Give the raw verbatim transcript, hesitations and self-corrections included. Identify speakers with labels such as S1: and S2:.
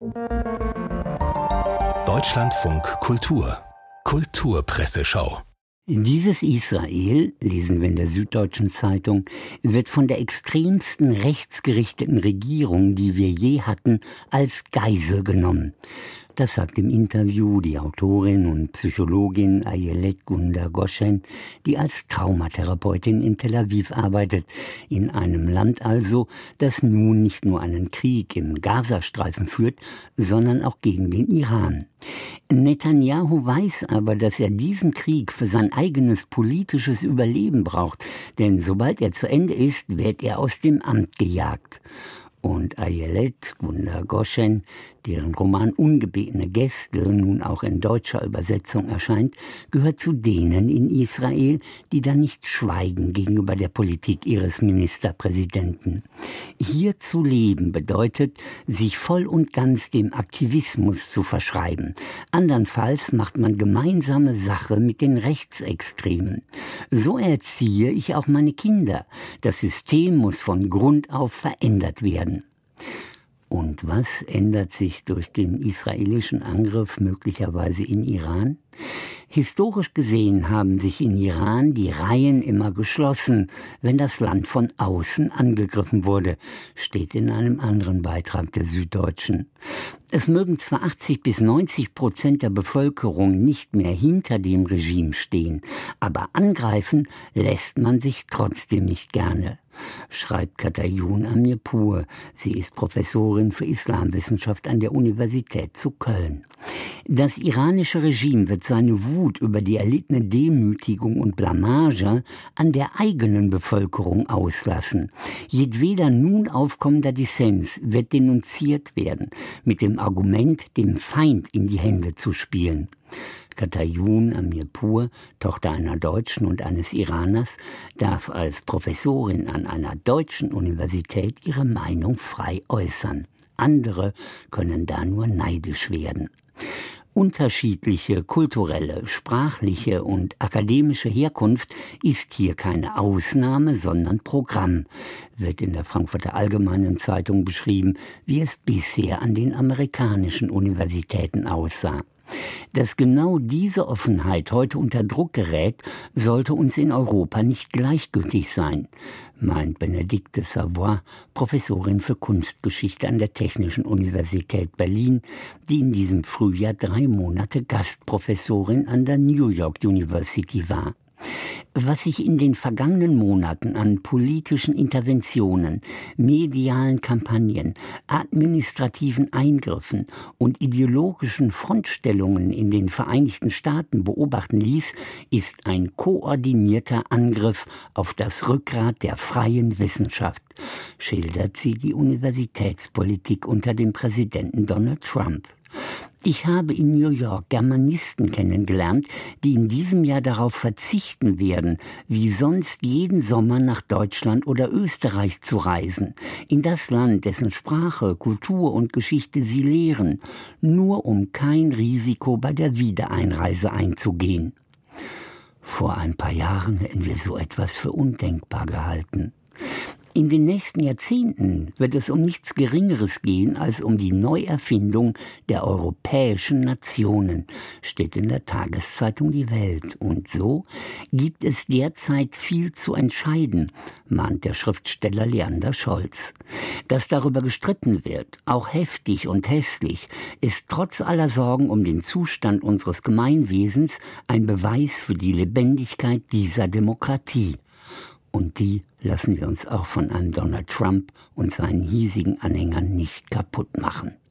S1: Deutschlandfunk Kultur Kulturpresseschau.
S2: Dieses Israel, lesen wir in der Süddeutschen Zeitung, wird von der extremsten rechtsgerichteten Regierung, die wir je hatten, als Geisel genommen. Das sagt im Interview die Autorin und Psychologin Ayelet Gunda Goshen, die als Traumatherapeutin in Tel Aviv arbeitet, in einem Land also, das nun nicht nur einen Krieg im Gazastreifen führt, sondern auch gegen den Iran. Netanyahu weiß aber, dass er diesen Krieg für sein eigenes politisches Überleben braucht, denn sobald er zu Ende ist, wird er aus dem Amt gejagt. Und Ayelet Gunda Goshen, deren Roman Ungebetene Gäste nun auch in deutscher Übersetzung erscheint, gehört zu denen in Israel, die da nicht schweigen gegenüber der Politik ihres Ministerpräsidenten. Hier zu leben bedeutet, sich voll und ganz dem Aktivismus zu verschreiben. Andernfalls macht man gemeinsame Sache mit den Rechtsextremen. So erziehe ich auch meine Kinder. Das System muss von Grund auf verändert werden. Und was ändert sich durch den israelischen Angriff möglicherweise in Iran? Historisch gesehen haben sich in Iran die Reihen immer geschlossen, wenn das Land von außen angegriffen wurde, steht in einem anderen Beitrag der Süddeutschen. Es mögen zwar achtzig bis neunzig Prozent der Bevölkerung nicht mehr hinter dem Regime stehen, aber angreifen lässt man sich trotzdem nicht gerne, schreibt Katayun Amirpour. Sie ist Professorin für Islamwissenschaft an der Universität zu Köln. Das iranische Regime wird seine Wut über die erlittene Demütigung und Blamage an der eigenen Bevölkerung auslassen. Jedweder nun aufkommender Dissens wird denunziert werden, mit dem Argument, dem Feind in die Hände zu spielen. Katayun Amirpour, Tochter einer Deutschen und eines Iraners, darf als Professorin an einer deutschen Universität ihre Meinung frei äußern. Andere können da nur neidisch werden. Unterschiedliche kulturelle, sprachliche und akademische Herkunft ist hier keine Ausnahme, sondern Programm, wird in der Frankfurter Allgemeinen Zeitung beschrieben, wie es bisher an den amerikanischen Universitäten aussah. Dass genau diese Offenheit heute unter Druck gerät, sollte uns in Europa nicht gleichgültig sein, meint Benedikte Savoy, Professorin für Kunstgeschichte an der Technischen Universität Berlin, die in diesem Frühjahr drei Monate Gastprofessorin an der New York University war. Was sich in den vergangenen Monaten an politischen Interventionen, medialen Kampagnen, administrativen Eingriffen und ideologischen Frontstellungen in den Vereinigten Staaten beobachten ließ, ist ein koordinierter Angriff auf das Rückgrat der freien Wissenschaft, schildert sie die Universitätspolitik unter dem Präsidenten Donald Trump. Ich habe in New York Germanisten kennengelernt, die in diesem Jahr darauf verzichten werden, wie sonst jeden Sommer nach Deutschland oder Österreich zu reisen, in das Land, dessen Sprache, Kultur und Geschichte sie lehren, nur um kein Risiko bei der Wiedereinreise einzugehen. Vor ein paar Jahren hätten wir so etwas für undenkbar gehalten. In den nächsten Jahrzehnten wird es um nichts Geringeres gehen als um die Neuerfindung der europäischen Nationen, steht in der Tageszeitung Die Welt. Und so gibt es derzeit viel zu entscheiden, mahnt der Schriftsteller Leander Scholz. Dass darüber gestritten wird, auch heftig und hässlich, ist trotz aller Sorgen um den Zustand unseres Gemeinwesens ein Beweis für die Lebendigkeit dieser Demokratie. Und die lassen wir uns auch von einem Donald Trump und seinen hiesigen Anhängern nicht kaputt machen.